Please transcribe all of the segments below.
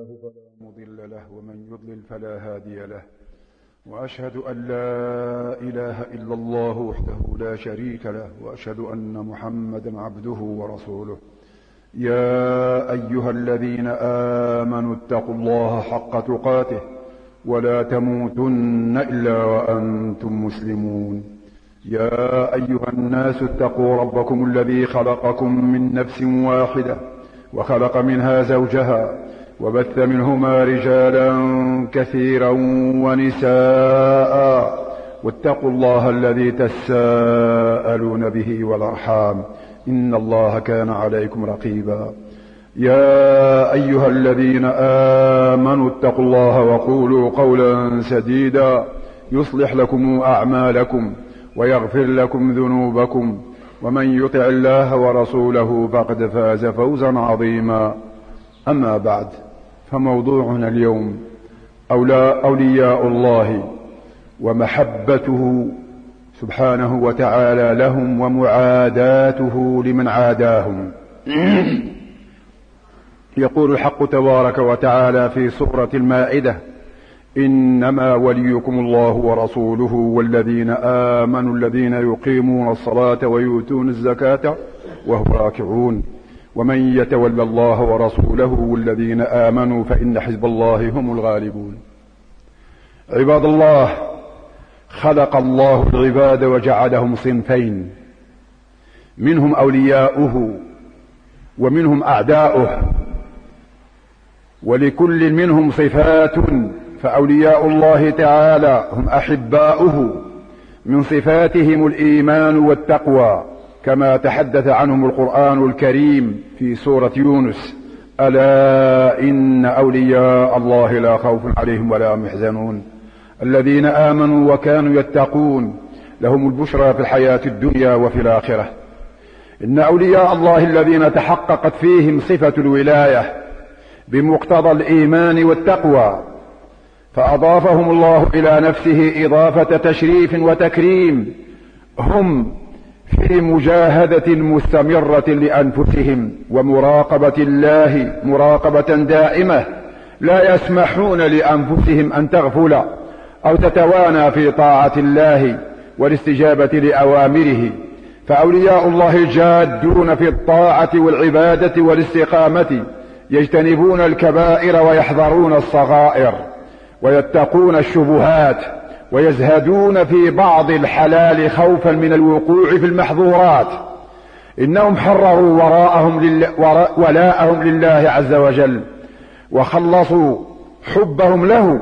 الله فلا مضل له ومن يضلل فلا هادي له، وأشهد أن لا إله إلا الله وحده لا شريك له، وأشهد أن محمدا عبده ورسوله. يا أيها الذين آمنوا اتقوا الله حق تقاته ولا تموتن إلا وأنتم مسلمون. يا أيها الناس اتقوا ربكم الذي خلقكم من نفس واحدة وخلق منها زوجها وبث منهما رجالا كثيرا ونساء، واتقوا الله الذي تساءلون به والأرحام إن الله كان عليكم رقيبا. يا أيها الذين آمنوا اتقوا الله وقولوا قولا سديدا يصلح لكم أعمالكم ويغفر لكم ذنوبكم، ومن يطع الله ورسوله فقد فاز فوزا عظيما. أما بعد، فموضوعنا اليوم أولياء الله ومحبته سبحانه وتعالى لهم ومعاداته لمن عاداهم. يقول الحق تبارك وتعالى في سورة المائدة: إنما وليكم الله ورسوله والذين آمنوا الذين يقيمون الصلاة ويؤتون الزكاة وهم راكعون ومن يتولى الله ورسوله والذين آمنوا فإن حزب الله هم الغالبون. عباد الله، خلق الله العباد وجعلهم صنفين، منهم أولياؤه ومنهم أعداؤه، ولكل منهم صفات. فأولياء الله تعالى هم أحباؤه، من صفاتهم الإيمان والتقوى كما تحدث عنهم القرآن الكريم في سورة يونس: ألا إن أولياء الله لا خوف عليهم ولا هم يحزنون الذين آمنوا وكانوا يتقون لهم البشرى في الحياة الدنيا وفي الآخرة. إن أولياء الله الذين تحققت فيهم صفة الولاية بمقتضى الإيمان والتقوى، فأضافهم الله إلى نفسه إضافة تشريف وتكريم، هم في مجاهدة مستمرة لأنفسهم ومراقبة الله مراقبة دائمة، لا يسمحون لأنفسهم أن تغفل أو تتوانى في طاعة الله والاستجابة لأوامره. فأولياء الله جادون في الطاعة والعبادة والاستقامة، يجتنبون الكبائر ويحذرون الصغائر ويتقون الشبهات ويزهدون في بعض الحلال خوفا من الوقوع في المحظورات. إنهم حرروا ولاءهم لله عز وجل، وخلصوا حبهم له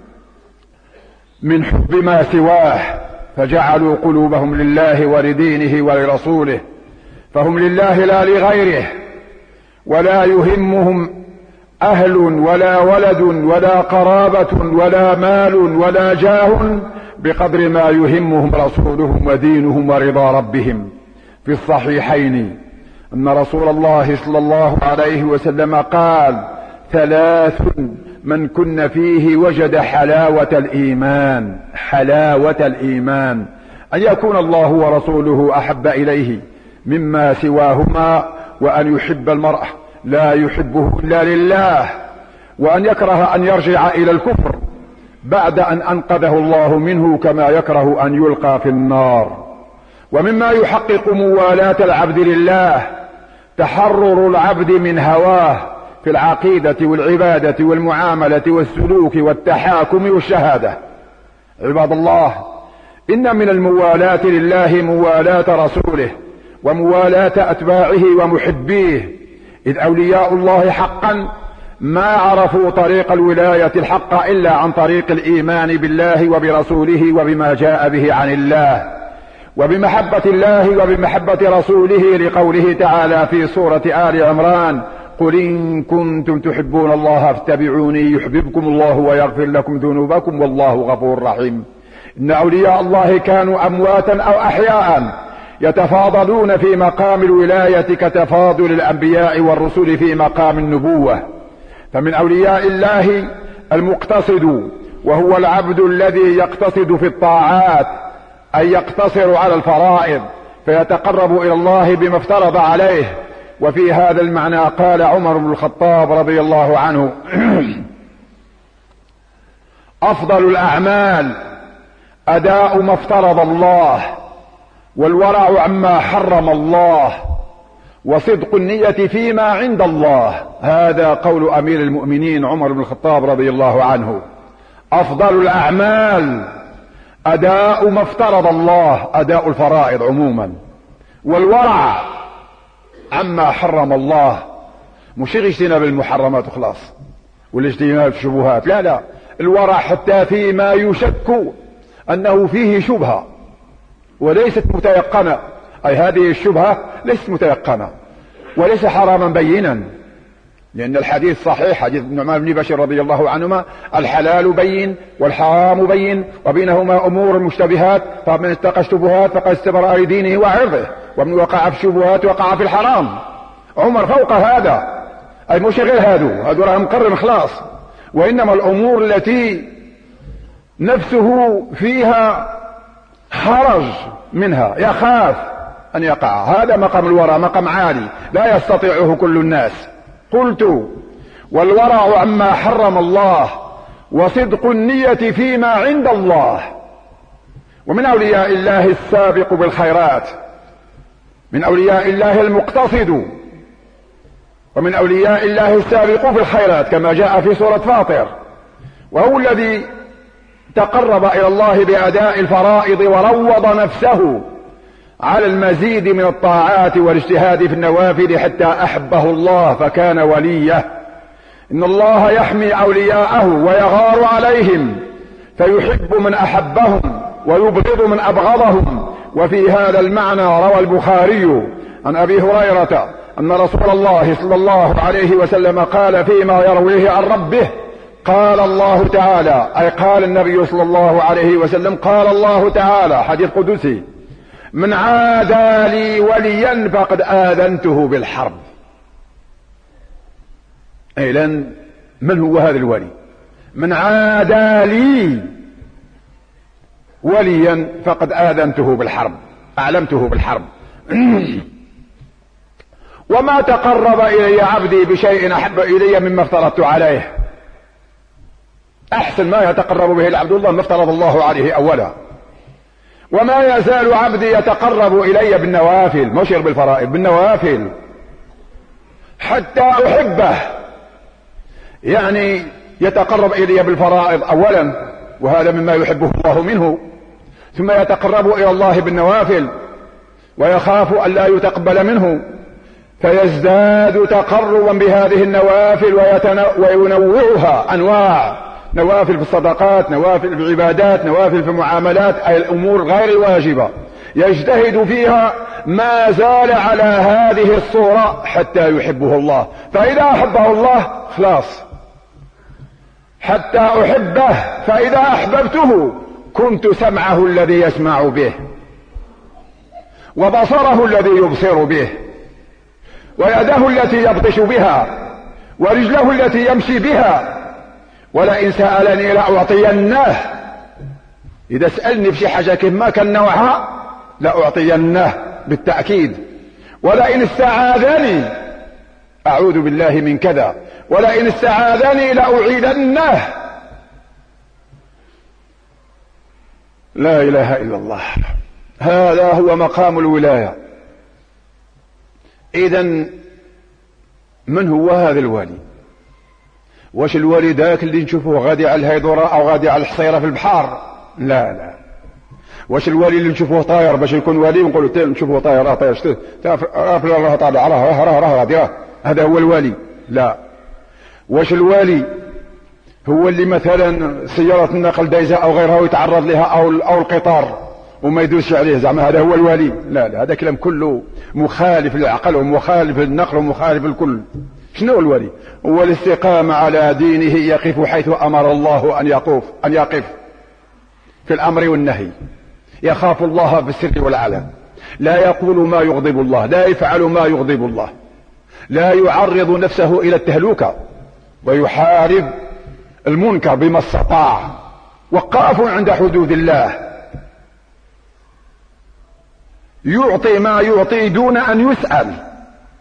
من حب ما سواه، فجعلوا قلوبهم لله ولدينه ولرسوله، فهم لله لا لغيره، ولا يهمهم أهل ولا ولد ولا قرابة ولا مال ولا جاه بقدر ما يهمهم رسولهم ودينهم ورضا ربهم. في الصحيحين أن رسول الله صلى الله عليه وسلم قال: 3 من كن فيه وجد حلاوة الإيمان. حلاوة الإيمان أن يكون الله ورسوله أحب إليه مما سواهما، وأن يحب المرء لا يحبه إلا لله، وأن يكره أن يرجع إلى الكفر بعد أن أنقذه الله منه، كما يكره أن يلقى في النار. ومما يحقق موالاة العبد لله تحرر العبد من هواه في العقيدة والعبادة والمعاملة والسلوك والتحاكم والشهادة. عباد الله، إن من الموالاة لله موالاة رسوله وموالاة أتباعه ومحبيه، إذ أولياء الله حقا ما عرفوا طريق الولاية الحق إلا عن طريق الإيمان بالله وبرسوله وبما جاء به عن الله، وبمحبة الله وبمحبة رسوله، لقوله تعالى في سورة آل عمران: قل إن كنتم تحبون الله فاتبعوني يحببكم الله ويغفر لكم ذنوبكم والله غفور رحيم. إن أولياء الله كانوا أمواتا أو أحياء يتفاضلون في مقام الولاية كتفاضل الأنبياء والرسل في مقام النبوة. فمن أولياء الله المقتصد، وهو العبد الذي يقتصد في الطاعات، أي يقتصر على الفرائض فيتقرب إلى الله بما افترض عليه، وفي هذا المعنى قال عمر بن الخطاب رضي الله عنه أفضل الأعمال أداء ما افترض الله، والورع عما حرم الله، وصدق النية فيما عند الله. هذا قول أمير المؤمنين عمر بن الخطاب رضي الله عنه. أفضل الأعمال أداء ما افترض الله، أداء الفرائض عموما، والورع عما حرم الله، مش اجتناب المحرمات وخلاص والاجتناب الشبهات، لا لا، الورع حتى فيما يشك أنه فيه شبهة وليست متيقنة، أي هذه الشبهة ليست متيقنة وليس حراما بينا، لأن الحديث صحيح، حديث النعمان بن بشير رضي الله عنهما: الحلال بين والحرام بين وبينهما أمور مشتبهات، فمن اتقى الشبهات فقد استبرأ لدينه وعرضه، ومن وقع في الشبهات وقع في الحرام. عمر فوق هذا، أي مش غير هذو راهم مقرر خلاص، وإنما الأمور التي نفسه فيها حرج منها يخاف أن يقع، هذا مقام الورع، مقام عالي لا يستطيعه كل الناس. قلت: والورع عما حرم الله، وصدق النية فيما عند الله. ومن أولياء الله السابق بالخيرات، من أولياء الله المقتصد، ومن أولياء الله السابق في الخيرات كما جاء في سورة فاطر، وهو الذي تقرب إلى الله بأداء الفرائض وروض نفسه على المزيد من الطاعات والاجتهاد في النوافل حتى أحبه الله فكان وليه. إن الله يحمي أولياءه ويغار عليهم، فيحب من أحبهم ويبغض من أبغضهم. وفي هذا المعنى روى البخاري عن أبي هريرة أن رسول الله صلى الله عليه وسلم قال فيما يرويه عن ربه: قال الله تعالى، أي قال النبي صلى الله عليه وسلم: قال الله تعالى، حديث قدسي: من عادى لي وليا فقد آذنته بالحرب. إذن من هو هذا الولي؟ من عادى لي وليا فقد آذنته بالحرب، أعلمته بالحرب. وما تقرب إلي عبدي بشيء أحب إلي مما افترضت عليه. أحسن ما يتقرب به العبد الله ما افترض الله عليه أولا. وما يزال عبدي يتقرب إلي بالنوافل، مشير بالفرائض، بالنوافل حتى أحبه، يعني يتقرب إلي بالفرائض أولا، وهذا مما يحبه الله منه، ثم يتقرب إلى الله بالنوافل ويخاف أن لا يتقبل منه، فيزداد تقربا بهذه النوافل وينوعها أنواع، نوافل في الصدقات، نوافل في العبادات، نوافل في المعاملات، أي الأمور غير الواجبة، يجتهد فيها ما زال على هذه الصورة حتى يحبه الله. فإذا أحبه الله خلاص، حتى أحبه، فإذا أحببته كنت سمعه الذي يسمع به، وبصره الذي يبصر به، ويده التي يبطش بها، ورجله التي يمشي بها. ولئن سألني لأعطينه، إذا سألني بشي حاجة كما كان نوعها لأعطينه بالتأكيد. ولئن استعاذني، أعوذ بالله من كذا، ولئن استعاذني لأعيذنه. لا إله إلا الله، هذا هو مقام الولاية. إذن من هو هذا الولي؟ واش الولي ذاك اللي نشوفه غادي على الهيدورة أو غادي على الحصيرة في البحر؟ لا لا. واش الولي اللي نشوفه طاير باش يكون ولي ونقولوا نشوفه طاير طاير راه طالع راه غادي، هذا هو الولي؟ لا. واش الولي هو اللي مثلا سيارة النقل دايزة أو غيرها ويتعرض لها أو القطار وما يدوسش عليه، زعما هذا هو الولي؟ لا لا، هذا كلام كله مخالف للعقل ومخالف للنقل ومخالف الكل. شنو الولي؟ هو الاستقامة على دينه، يقف حيث أمر الله أن يقف في الأمر والنهي، يخاف الله في السر والعلن، لا يقول ما يغضب الله، لا يفعل ما يغضب الله، لا يعرض نفسه إلى التهلكة، ويحارب المنكر بما استطاع، وقاف عند حدود الله، يعطي ما يعطي دون أن يسأل،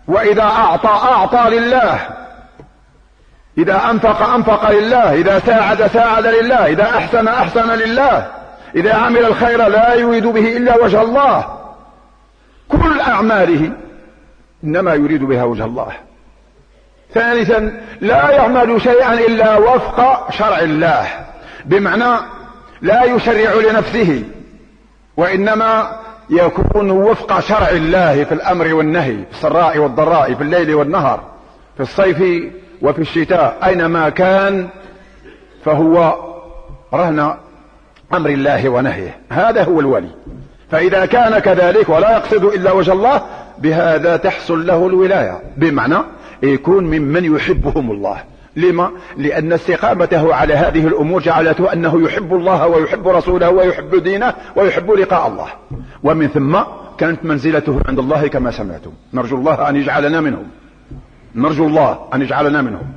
وإذا أعطى لله، إذا أنفق لله، إذا ساعد لله، إذا أحسن لله، إذا عمل الخير لا يريد به إلا وجه الله. كل أعماله إنما يريد بها وجه الله. ثالثا لا يعمل شيئا إلا وفق شرع الله، بمعنى لا يشرع لنفسه، وإنما يكون وفق شرع الله في الأمر والنهي، في السراء والضراء، في الليل والنهار، في الصيف وفي الشتاء، أينما كان فهو رهن أمر الله ونهيه. هذا هو الولي. فإذا كان كذلك ولا يقصد إلا وجه الله، بهذا تحصل له الولاية، بمعنى يكون ممن يحبهم الله. لما؟ لأن استقامته على هذه الأمور جعلته أنه يحب الله ويحب رسوله ويحب دينه ويحب لقاء الله، ومن ثم كانت منزلته عند الله كما سمعتم. نرجو الله أن يجعلنا منهم، نرجو الله أن يجعلنا منهم.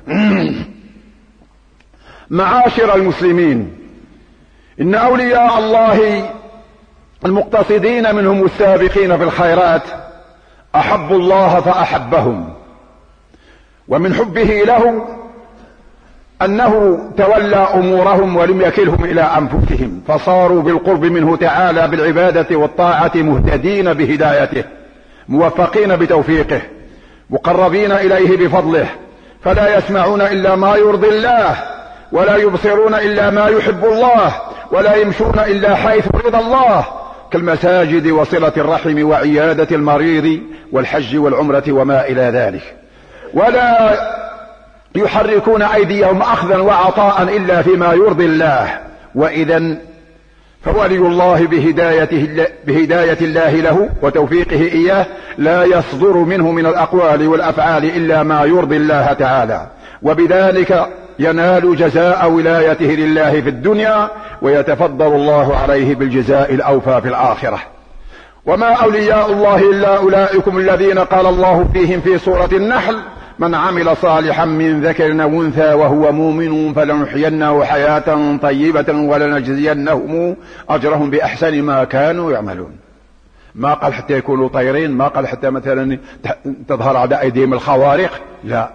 معاشر المسلمين، إن أولياء الله المقتصدين منهم السابقين في الخيرات أحبوا الله فأحبهم، ومن حبه له أنه تولى أمورهم ولم يكلهم إلى أنفسهم، فصاروا بالقرب منه تعالى بالعبادة والطاعة مهتدين بهدايته، موفقين بتوفيقه، مقربين إليه بفضله، فلا يسمعون إلا ما يرضي الله، ولا يبصرون إلا ما يحب الله، ولا يمشون إلا حيث رضا الله، كالمساجد وصلة الرحم وعيادة المريض والحج والعمرة وما إلى ذلك. ولا يحركون أيديهم أخذا وعطاء إلا فيما يرضي الله. وإذا فولي الله بهداية الله له وتوفيقه إياه لا يصدر منه من الأقوال والأفعال إلا ما يرضي الله تعالى، وبذلك ينال جزاء ولايته لله في الدنيا، ويتفضل الله عليه بالجزاء الأوفى في الآخرة. وما أولياء الله إلا أولئكم الذين قال الله فيهم في سورة النحل: من عمل صالحا من ذكر أو أنثى وهو مؤمن فلنحيينه حياة طيبة ولنجزينهم أجرهم بأحسن ما كانوا يعملون. ما قال حتى يكونوا طيرين، ما قال حتى مثلا تظهر على أيديهم الخوارق، لا.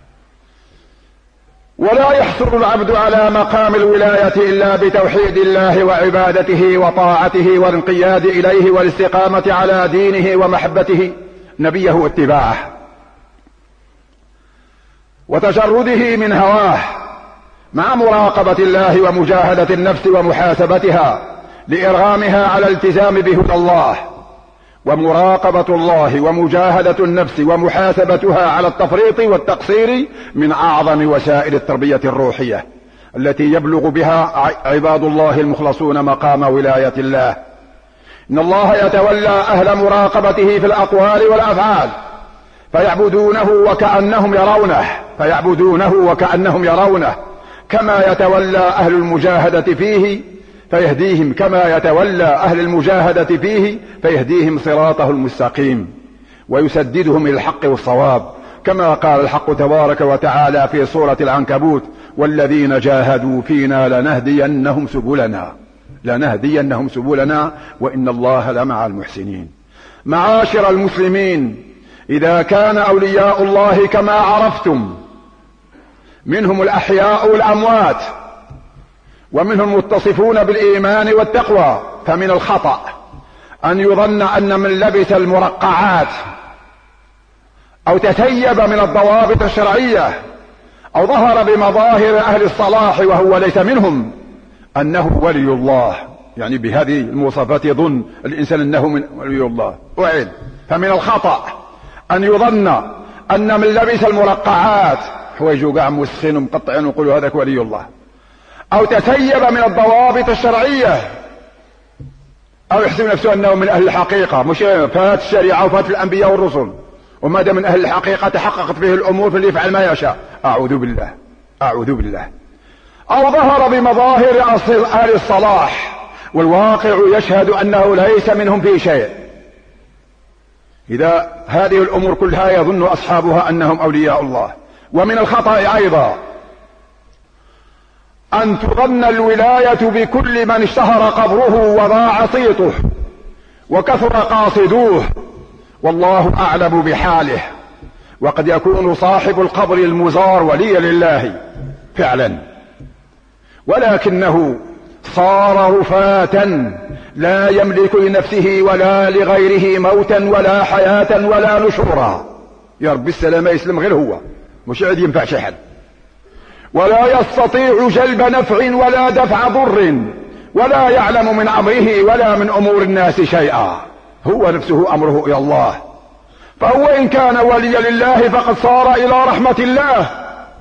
ولا يحصل العبد على مقام الولاية إلا بتوحيد الله وعبادته وطاعته والانقياد إليه والاستقامة على دينه ومحبته نبيه واتباعه، وتجرده من هواه، مع مراقبة الله ومجاهدة النفس ومحاسبتها لإرغامها على الالتزام بهدى الله. ومراقبة الله ومجاهدة النفس ومحاسبتها على التفريط والتقصير من أعظم وسائل التربية الروحية التي يبلغ بها عباد الله المخلصون مقام ولاية الله. إن الله يتولى أهل مراقبته في الأقوال والأفعال فيعبدونه وكأنهم يرونه، كما يتولى أهل المجاهدة فيه فيهديهم، كما يتولى أهل المجاهدة فيه فيهديهم صراطه المستقيم ويسددهم إلى الحق والصواب، كما قال الحق تبارك وتعالى في سورة العنكبوت: والذين جاهدوا فينا لنهدينهم سبلنا وإن الله لمع المحسنين. معاشر المسلمين، إذا كان أولياء الله كما عرفتم منهم الأحياء والأموات، ومنهم المتصفون بالإيمان والتقوى، فمن الخطأ أن يظن أن من لبس المرقعات أو تثيب من الضوابط الشرعية أو ظهر بمظاهر أهل الصلاح وهو ليس منهم أنه ولي الله. يعني بهذه المواصفات يظن الإنسان أنه من ولي الله. أعيد: فمن الخطأ أن يظن أن من لبس المرقعات، حوايج وقاع موسخين ومقطعين ويقولوا هذاك ولي الله، أو تثيب من الضوابط الشرعية، أو يحسب نفسه أنه من أهل الحقيقة، مش فات الشريعة وفات الأنبياء والرسل، وما دام من أهل الحقيقة تحققت به الأمور فاللي يفعل ما يشاء. أعوذ بالله. أو ظهر بمظاهر أهل الصلاح والواقع يشهد أنه ليس منهم في شيء. إذا هذه الأمور كلها يظن أصحابها أنهم أولياء الله. ومن الخطأ أيضا أن تظن الولاية بكل من اشتهر قبره وضاع صيته وكثر قاصدوه والله أعلم بحاله. وقد يكون صاحب القبر المزار وليا لله فعلا، ولكنه صار رفاة لا يملك لنفسه ولا لغيره موتا ولا حياة ولا نشورا. يا رب السلامة يسلم غير هو، مش عاد ينفع شحن، ولا يستطيع جلب نفع ولا دفع ضر، ولا يعلم من أمره ولا من أمور الناس شيئا، هو نفسه أمره إلى الله. فهو إن كان وليا لله فقد صار إلى رحمة الله،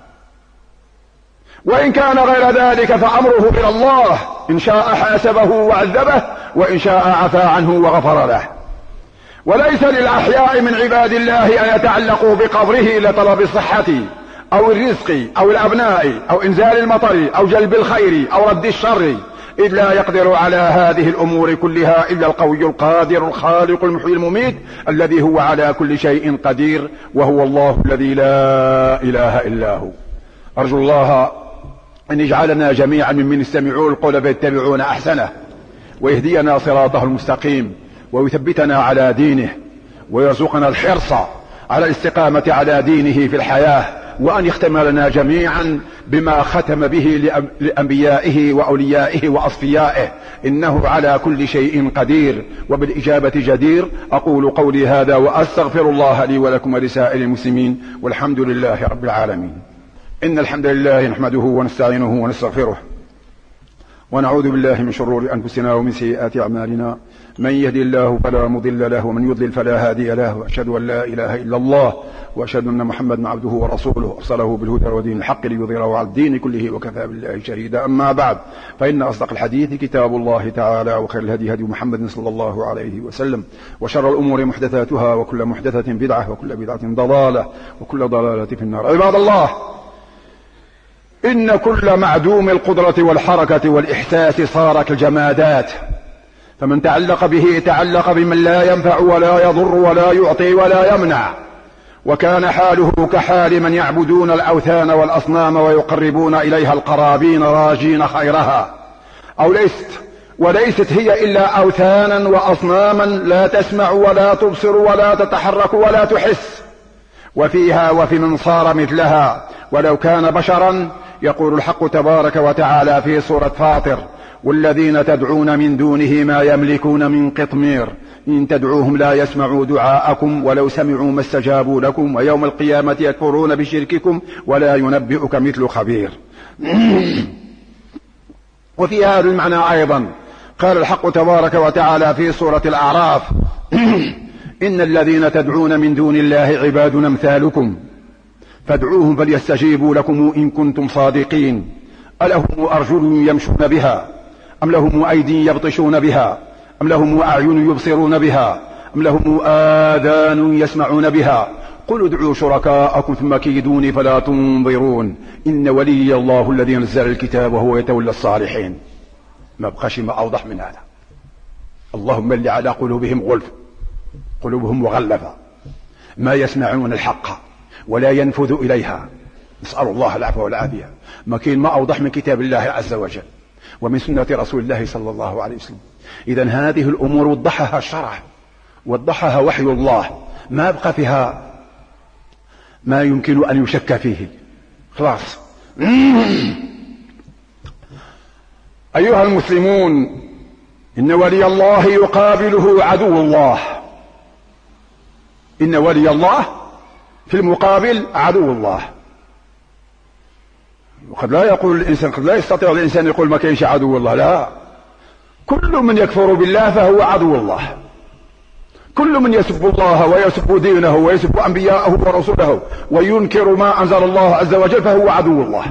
وإن كان غير ذلك فأمره إلى الله، إن شاء حاسبه وعذبه، وإن شاء عفى عنه وغفر له. وليس للأحياء من عباد الله أن يتعلقوا بقبره لطلب الصحة أو الرزق أو الأبناء أو إنزال المطر أو جلب الخير أو رد الشر، إذ لا يقدر على هذه الأمور كلها إلا القوي القادر الخالق المحيي المميت الذي هو على كل شيء قدير، وهو الله الذي لا إله إلا هو. أرجو الله أن يجعلنا جميعا ممن يستمعون القول فيتبعون أحسنه، ويهدينا صراطه المستقيم، ويثبتنا على دينه، ويرزقنا الحرص على الاستقامة على دينه في الحياة، وأن يختم لنا جميعا بما ختم به لأنبيائه وأوليائه وأصفيائه، إنه على كل شيء قدير وبالإجابة جدير. أقول قولي هذا وأستغفر الله لي ولكم ولسائر المسلمين، والحمد لله رب العالمين. إن الحمد لله نحمده ونستعينه ونستغفره، ونعوذ بالله من شرور أنفسنا ومن سيئات أعمالنا، من يهدي الله فلا مضل له ومن يضلل فلا هادي له، وأشهد أن لا إله إلا الله وأشهد أن محمدا عبده ورسوله أرسله بالهدى ودين الحق ليظهره على الدين كله وكفى بالله شهيدا. أما بعد، فإن أصدق الحديث كتاب الله تعالى، وخير الهدي هدي محمد صلى الله عليه وسلم، وشر الأمور محدثاتها، وكل محدثة بدعة، وكل بدعة ضلالة، وكل ضلالة في النار. عباد الله، إن كل معدوم القدرة والحركة والإحساس صار كالجمادات، فمن تعلق به تعلق بمن لا ينفع ولا يضر ولا يعطي ولا يمنع، وكان حاله كحال من يعبدون الأوثان والأصنام ويقربون إليها القرابين راجين خيرها، وليست هي إلا أوثانا وأصناما لا تسمع ولا تبصر ولا تتحرك ولا تحس. وفيها وفي من صار مثلها ولو كان بشرا. يقول الحق تبارك وتعالى في سورة فاطر: والذين تدعون من دونه ما يملكون من قطمير إن تدعوهم لا يسمعوا دعاءكم ولو سمعوا ما استجابوا لكم ويوم القيامة يكفرون بشرككم ولا ينبئك مثل خبير. وفي هذا المعنى أيضا قال الحق تبارك وتعالى في سورة الأعراف: إن الذين تدعون من دون الله عباد أمثالكم فادعوهم فليستجيبوا لكم إن كنتم صادقين. ألهم أرجل يمشون بها أم لهم أيدي يبطشون بها أم لهم أعين يبصرون بها أم لهم آذان يسمعون بها قل ادعوا شركاءكم ثم كيدوني فلا تنظرون إن ولي الله الذي نزل الكتاب وهو يتولى الصالحين. ما بقاش ما أوضح من هذا. اللهم اللي على قلوبهم غلف، قلوبهم مغلفة، ما يسمعون الحق ولا ينفذ إليها. نسأل الله العفو والعافية. ما كاين ما أوضح من كتاب الله عز وجل ومن سنة رسول الله صلى الله عليه وسلم. إذن هذه الأمور وضحها الشرع، وضحها وحي الله، ما بقى فيها ما يمكن أن يشك فيه. خلاص. أيها المسلمون، إن ولي الله يقابله عدو الله. إن ولي الله في المقابل عدو الله. وقد لا يقول الإنسان، قد لا يستطيع الإنسان يقول ما كاينش عدو الله. لا، كل من يكفر بالله فهو عدو الله. كل من يسب الله ويسب دينه ويسب أنبياءه ورسوله وينكر ما أنزل الله عز وجل فهو عدو الله،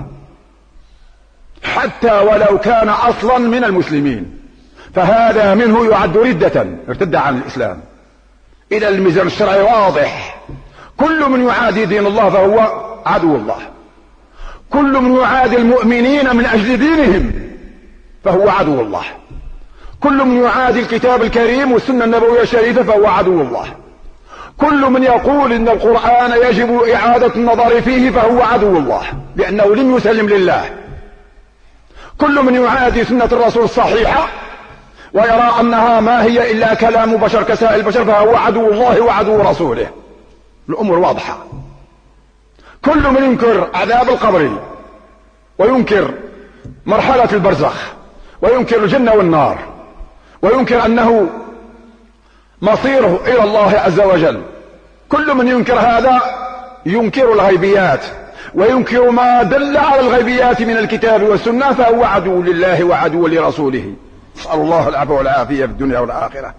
حتى ولو كان أصلا من المسلمين، فهذا منه يعد ردة، ارتد عن الإسلام. إذا الميزان الشرعي واضح. كل من يعادي دين الله فهو عدو الله. كل من يعادي المؤمنين من أجل دينهم فهو عدو الله. كل من يعادي الكتاب الكريم والسنة النبوية الشريفة فهو عدو الله. كل من يقول إن القرآن يجب إعادة النظر فيه فهو عدو الله، لأنه لم يسلم لله. كل من يعادي سنة الرسول الصحيحة ويرى أنها ما هي إلا كلام بشر كسائر البشر، فهو عدو الله وعدو رسوله. الأمور واضحة. كل من ينكر عذاب القبر وينكر مرحلة البرزخ وينكر الجنة والنار وينكر أنه مصيره إلى الله عز وجل، كل من ينكر هذا ينكر الغيبيات وينكر ما دل على الغيبيات من الكتاب والسنة، فهو عدو لله وعدو لرسوله. نسأل الله العفو والعافية في الدنيا والآخرة.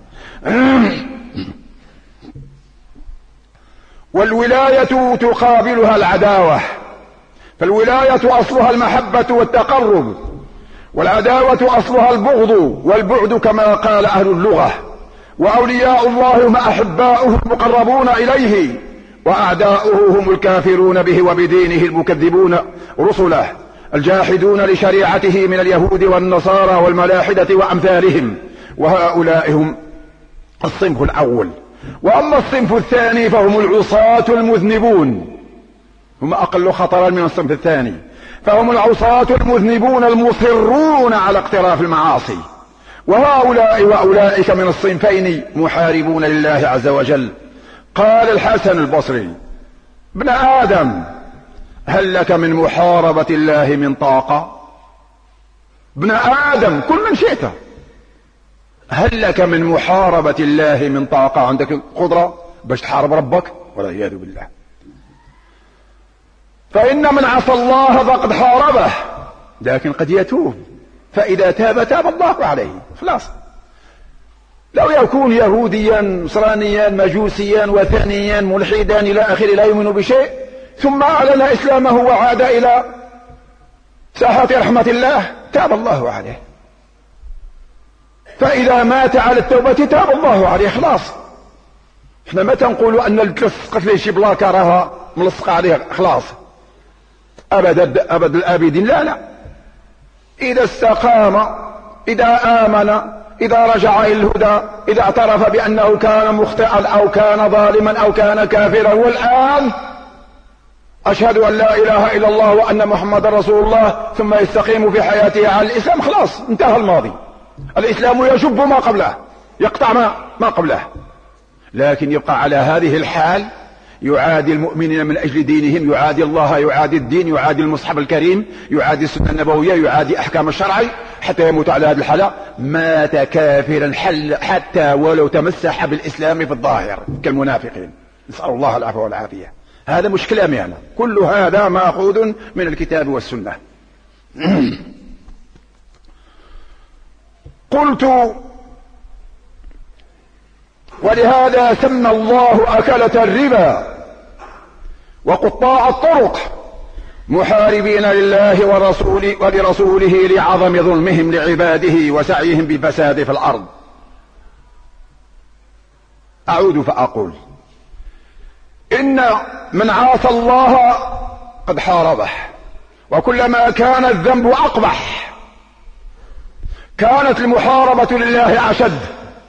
والولاية تقابلها العداوة، فالولاية أصلها المحبة والتقرب، والعداوة أصلها البغض والبعد كما قال أهل اللغة. وأولياء الله هم أحباؤه المقربون إليه، وأعداؤه هم الكافرون به وبدينه المكذبون رسله الجاحدون لشريعته من اليهود والنصارى والملاحدة وأمثالهم. وهؤلاء هم الصنف الأول. وأما الصنف الثاني فهم العصاة المذنبون، هم أقل خطرا من الصنف الثاني، فهم العصاة المذنبون المصرون على اقتراف المعاصي. وهؤلاء وأولئك من الصنفين محاربون لله عز وجل. قال الحسن البصري: ابن آدم هل لك من محاربة الله من طاقة؟ ابن آدم كل من شئت، هل لك من محاربة الله من طاقة؟ عندك قدرة باش تحارب ربك؟ والعياذ بالله. فإن من عصى الله فقد حاربه، لكن قد يتوب، فإذا تاب تاب الله عليه. خلاص. لو يكون يهوديا نصرانيا مجوسيا وثنيا ملحدا إلى آخره لا يؤمن بشيء، ثم أعلن إسلامه وعاد إلى ساحة رحمة الله، تاب الله عليه. فإذا مات على التوبة تاب الله عليه. خلاص. احنا متى نقول أن التلصقت لي شي بلاكة راها ملصقة عليه خلاص أبد الآبدين؟ لا لا. إذا استقام، إذا آمن، إذا رجع إلى الهدى، إذا اعترف بأنه كان مخطئا أو كان ظالما أو كان كافرا، والآن أشهد أن لا إله إلا الله وأن محمد رسول الله، ثم يستقيم في حياته على الإسلام، خلاص انتهى الماضي. الإسلام يجب ما قبله، يقطع ما قبله، لكن يبقى على هذه الحال، يعادي المؤمنين من أجل دينهم، يعادي الله، يعادي الدين، يعادي المصحف الكريم، يعادي السنة النبوية، يعادي أحكام الشرع، حتى يموت على هذه الحالة مات كافرا حتى ولو تمسح بالإسلام في الظاهر كالمنافقين. نسأل الله العفو والعافية. هذا مش كلامي أنا، كل هذا مأخوذ من الكتاب والسنة. قلت: ولهذا سمى الله أكلة الربا وقطاع الطرق محاربين لله ولرسوله لعظم ظلمهم لعباده وسعيهم بالفساد في الأرض. أعود فأقول: إن من عاصى الله قد حاربه، وكلما كان الذنب أقبح كانت المحاربة لله أشد.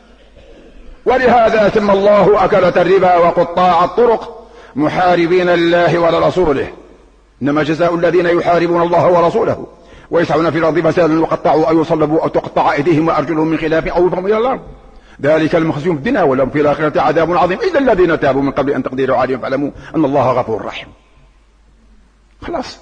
ولهذا سمى الله أكلة الربا وقطاع الطرق محاربين لله ولرسوله. إنما جزاء الذين يحاربون الله ورسوله ويسعون في الأرض فسادا يقطعوا أو يصلبوا أو تقطع أيديهم وأرجلهم من خلاف أو يضربوا إلى الأرض، ذلك المخزي في الدنيا ولهم في الآخرة عذاب عظيم إلا الذين تابوا من قبل أن تقدروا عليهم فاعلموا أن الله غفور رحيم. خلاص.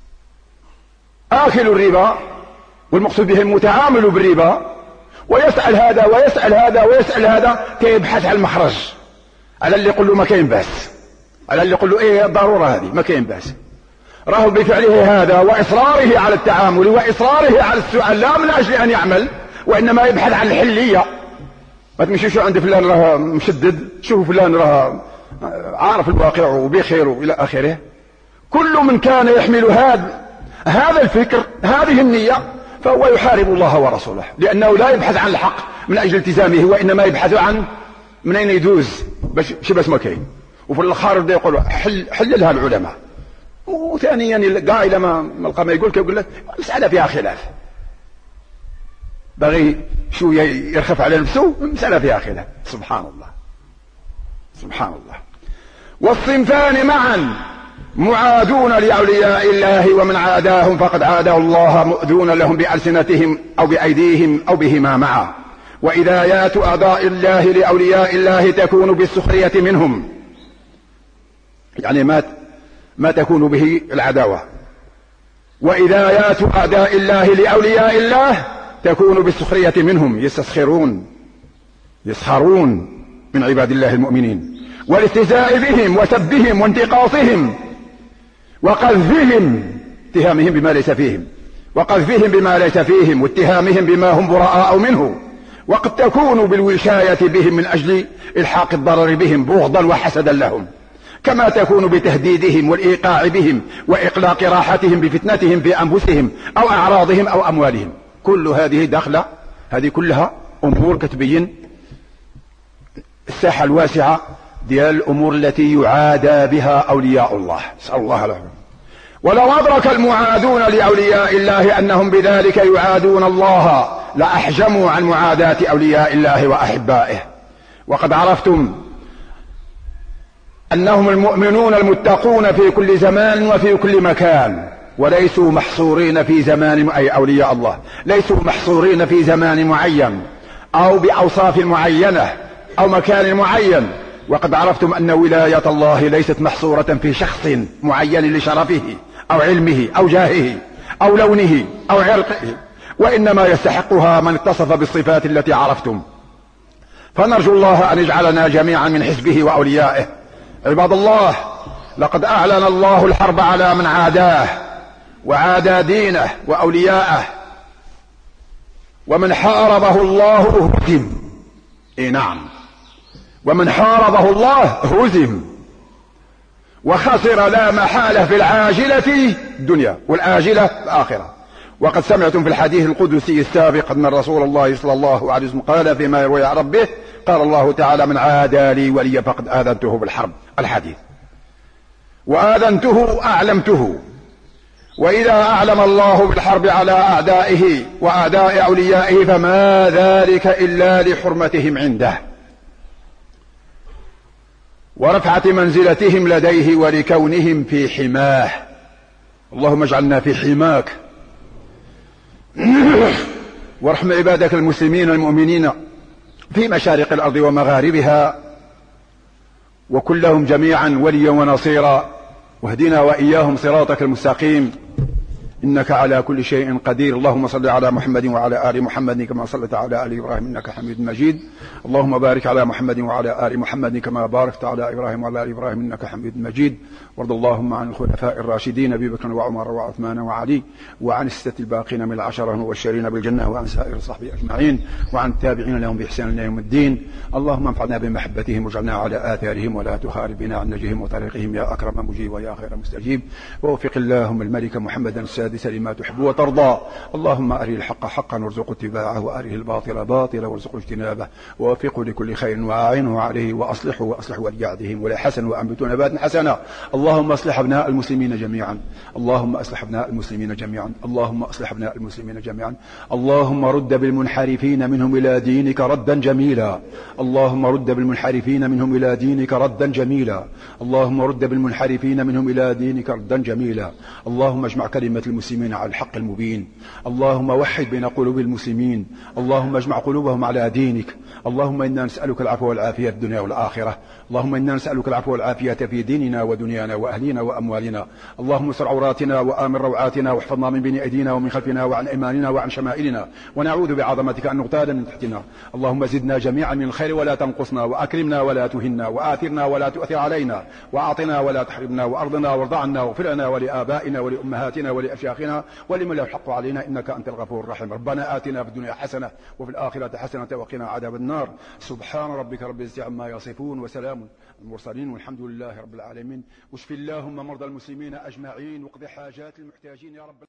آكل الربا والمقصود به المتعامل بالربا، ويسأل هذا ويسأل هذا ويسأل هذا كيبحث عن المخرج، على اللي يقول له ما كاين باس، على اللي يقول له ايه الضرورة هذه ما كاين باس، راه بفعله هذا وإصراره على التعامل وإصراره على السؤال لا من أجل أن يعمل، وإنما يبحث عن الحلية. ما تمشيش عند فلان راه مشدد، شوف فلان راه عارف الواقع وبخير إلى آخره. كل من كان يحمل هذا الفكر، هذه النية، فهو يحارب الله ورسوله، لأنه لا يبحث عن الحق من أجل التزامه، وإنما يبحث عن من أين يدوز باش ما كاين. وفي الخارج يقول حللها العلماء. وثانيا قائل ما القى ما يقول لك المسألة فيها خلاف، بغي شوية يرخف على نفسه، المسألة فيها خلاف. سبحان الله سبحان الله. والصنفان معا معادون لأولياء الله، ومن عاداهم فقد عاداه الله، مؤذون لهم بألسنتهم أو بأيديهم أو بهما معا. وإذايات أعداء الله لأولياء الله تكون بالسخرية منهم، يعني ما تكون به العداوة. وإذايات أعداء الله لأولياء الله تكون بالسخرية منهم، يسخرون من عباد الله المؤمنين، والاستهزاء بهم وسبهم وانتقاصهم وقذفهم، اتهامهم بما ليس فيهم، وقذفهم بما ليس فيهم، واتهامهم بما هم براء منه. وقد تكون بالوشاية بهم من أجل إلحاق الضرر بهم بغضا وحسدا لهم، كما تكون بتهديدهم والإيقاع بهم وإقلاق راحتهم بفتنتهم في أنفسهم أو أعراضهم أو أموالهم. كل هذه داخلة، هذه كلها أمور كتبين الساحة الواسعة ديال الأمور التي يعادى بها أولياء الله، نسأل الله العافية. ولو أدرك المعادون لأولياء الله أنهم بذلك يعادون الله لأحجموا عن معاداة أولياء الله وأحبائه. وقد عرفتم أنهم المؤمنون المتقون في كل زمان وفي كل مكان، وليسوا محصورين في زمان، أي أولياء الله ليسوا محصورين في زمان معين أو بأوصاف معينة أو مكان معين. وقد عرفتم أن ولاية الله ليست محصورة في شخص معين لشرفه أو علمه أو جاهه أو لونه أو عرقه، وإنما يستحقها من اتصف بالصفات التي عرفتم. فنرجو الله أن يجعلنا جميعا من حزبه وأوليائه. عباد الله، لقد أعلن الله الحرب على من عاداه وعادى دينه وأولياءه، ومن حاربه الله هزم. نعم، ومن حاربه الله هزم وخسر لا محالة في العاجلة الدنيا والآجلة الآخرة. وقد سمعتم في الحديث القدسي السابق أن رسول الله صلى الله عليه وسلم قال فيما يروي عن ربه، قال الله تعالى: من عادى لي وليا فقد آذنته بالحرب. الحديث. وآذنته أعلمته. وإذا أعلم الله بالحرب على أعدائه وأعداء أوليائه فما ذلك إلا لحرمتهم عنده ورفعة منزلتهم لديه ولكونهم في حماه. اللهم اجعلنا في حماك وارحم عبادك المسلمين المؤمنين في مشارق الأرض ومغاربها، وكن لهم جميعا وليا ونصيرا، واهدنا وإياهم صراطك المستقيم، إنك على كل شيء قدير. اللهم صل على محمد وعلى آل محمد كما صليت على آل إبراهيم إنك حميد مجيد. اللهم بارك على محمد وعلى آل محمد كما باركت على إبراهيم وعلى آل إبراهيم إنك حميد مجيد. وارض اللهم عن الخلفاء الراشدين أبي بكر وعمر وعثمان وعلي، وعن الستة الباقين من العشرة المبشرين بالجنة، وعن سائر الصحابة أجمعين، وعن التابعين لهم بإحسان إلى يوم الدين. اللهم انفعنا بمحبتهم واجعلنا على آثارهم ولا تخالف بنا عن نهجهم وطريقهم يا أكرم مجيب ويا خير مستجيب. ووفق اللهم الملك محمدا السادس لما تحب وترضى. اللهم أري الحق حقا وارزق اتباعه، وأريه الباطل باطلا وارزق اجتنابه، ووفقه لكل خير وأعينه عليه، وأصلحه وليعدهم ولا حسن وأنبتوا نباتا حسنا. اللهم اصلح أبناء المسلمين جميعا، اللهم اصلح أبناء المسلمين جميعا، اللهم اصلح أبناء المسلمين جميعا. اللهم رد بالمنحرفين منهم إلى دينك ردا جميلا، اللهم رد بالمنحرفين منهم إلى دينك ردا جميلا، اللهم رد بالمنحرفين منهم إلى دينك ردا جميلا. اللهم اجمع كلمة المسلمين على الحق المبين، اللهم وحد بين قلوب المسلمين، اللهم اجمع قلوبهم على دينك. اللهم إنا نسألك العفو والعافية في الدنيا والآخرة، اللهم إنا نسألك العفو والعافية في ديننا ودنيانا وأهلنا وأموالنا. اللهم استر عوراتنا وآمن روعاتنا، واحفظنا من بين أيدينا ومن خلفنا وعن أيماننا وعن شمائلنا، ونعوذ بعظمتك أن نغتال من تحتنا. اللهم زدنا جميعا من الخير ولا تنقصنا، وأكرمنا ولا تهنا، وآثرنا ولا تؤثر علينا، وأعطنا ولا تحرمنا، وأرضنا وارض عنا، واغفر لنا ولآبائنا ولأمهاتنا ولأشياخنا ولمن له الحق علينا، إنك أنت الغفور الرحيم. ربنا آتنا في الدنيا حسنة وفي الآخرة حسنة وقنا عذاب النار. سبحان ربك رب العزة عما يصفون، وسلام المرسلين، والحمد لله رب العالمين. واشف اللهم مرضى المسلمين أجمعين، واقض حاجات المحتاجين يا رب.